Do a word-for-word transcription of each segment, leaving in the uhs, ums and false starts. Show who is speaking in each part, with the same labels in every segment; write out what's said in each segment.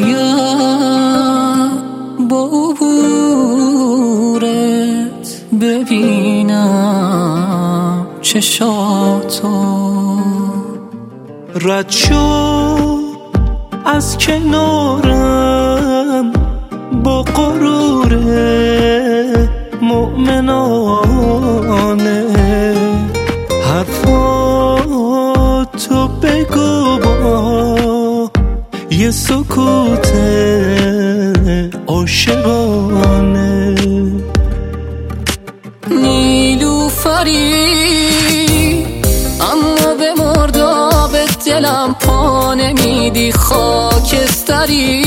Speaker 1: شاید با عبورت ببینم چشاتو.
Speaker 2: رد شو از کنارم با غرور مؤمنانه، حرفاتو بگو با یه سکوت عاشقانه.
Speaker 1: نیلوفری اما به مرداب دلم پا نمیدی، خاکستری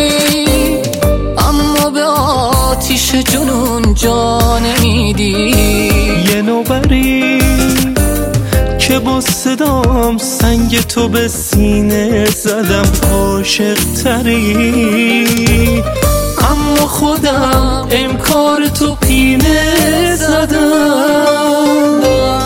Speaker 1: اما به آتیش جنون جا نمیدی.
Speaker 2: یه نوبری که با صدام سنگ تو به سینه زدم، عاشق تری اما خودم انکار تو پینه زدم.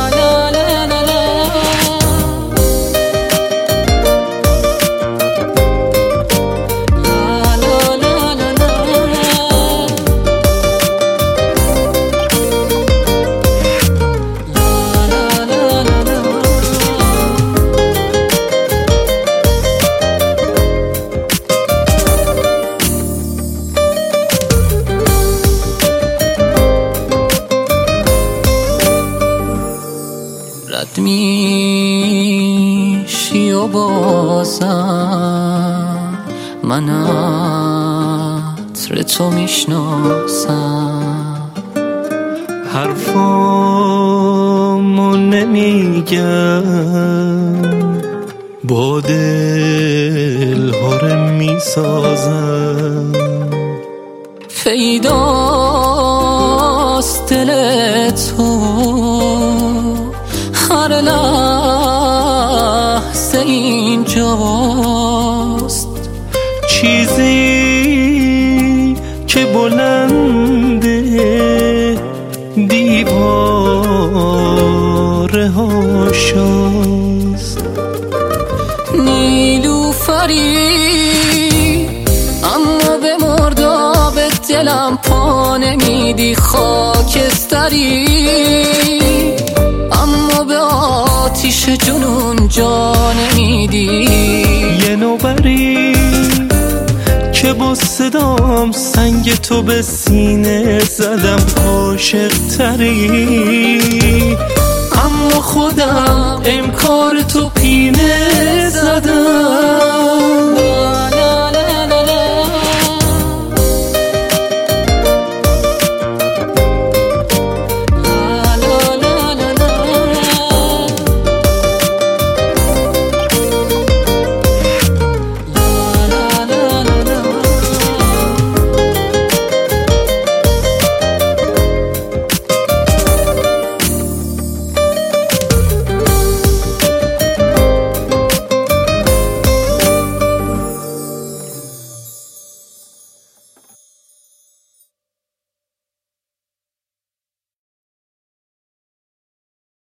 Speaker 1: رد میشی و بازم من عطر تو میشناسم،
Speaker 2: حرفامو نمیگم با دل‌هاره میسازم.
Speaker 1: پیداست دل تو هر لحظه اینجاست،
Speaker 2: چیزی که بلنده دیواره هاشاست.
Speaker 1: نیلوفری اما به مرداب دلم پا نمیدی، خاکستری اما به آتیش جنون جا نمیدی.
Speaker 2: یه نوبری که با صدام سنگ تو به سینه زدم، عاشق تری اما خودم انکار تو